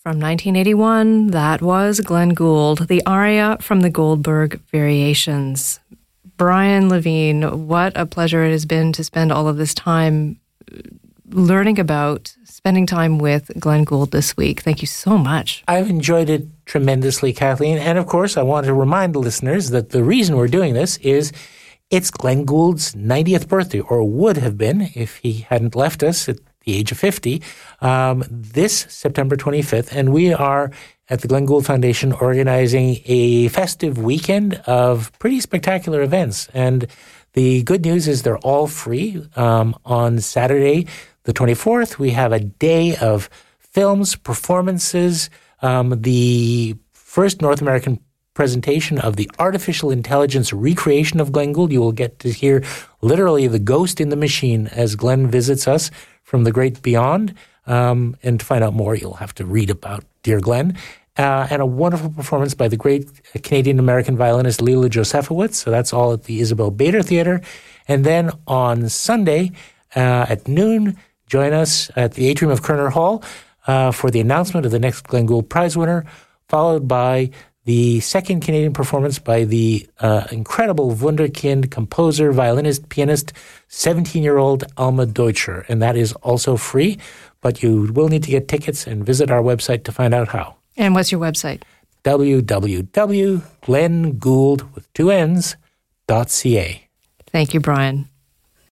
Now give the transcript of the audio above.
From 1981, that was Glenn Gould, the aria from the Goldberg Variations. Brian Levine, what a pleasure it has been to spend all of this time learning about, spending time with Glenn Gould this week. Thank you so much. I've enjoyed it tremendously, Kathleen. And of course, I want to remind the listeners that the reason we're doing this is it's Glenn Gould's 90th birthday, or would have been if he hadn't left us at the age of 50, this September 25th. And we are at the Glenn Gould Foundation organizing a festive weekend of pretty spectacular events. And the good news is they're all free. On Saturday, the 24th, we have a day of films, performances, the first North American presentation of the artificial intelligence recreation of Glenn Gould. You will get to hear literally the ghost in the machine as Glenn visits us from the great beyond. And to find out more, you'll have to read about Dear Glenn. And a wonderful performance by the great Canadian-American violinist Leela Josefowitz. So that's all at the Isabel Bader Theatre. And then on Sunday at noon, join us at the atrium of Kerner Hall for the announcement of the next Glenn Gould Prize winner, followed by the second Canadian performance by the incredible wunderkind composer, violinist, pianist, 17-year-old Alma Deutscher. And that is also free, but you will need to get tickets and visit our website to find out how. And what's your website? www.glenngould.ca. Thank you, Brian.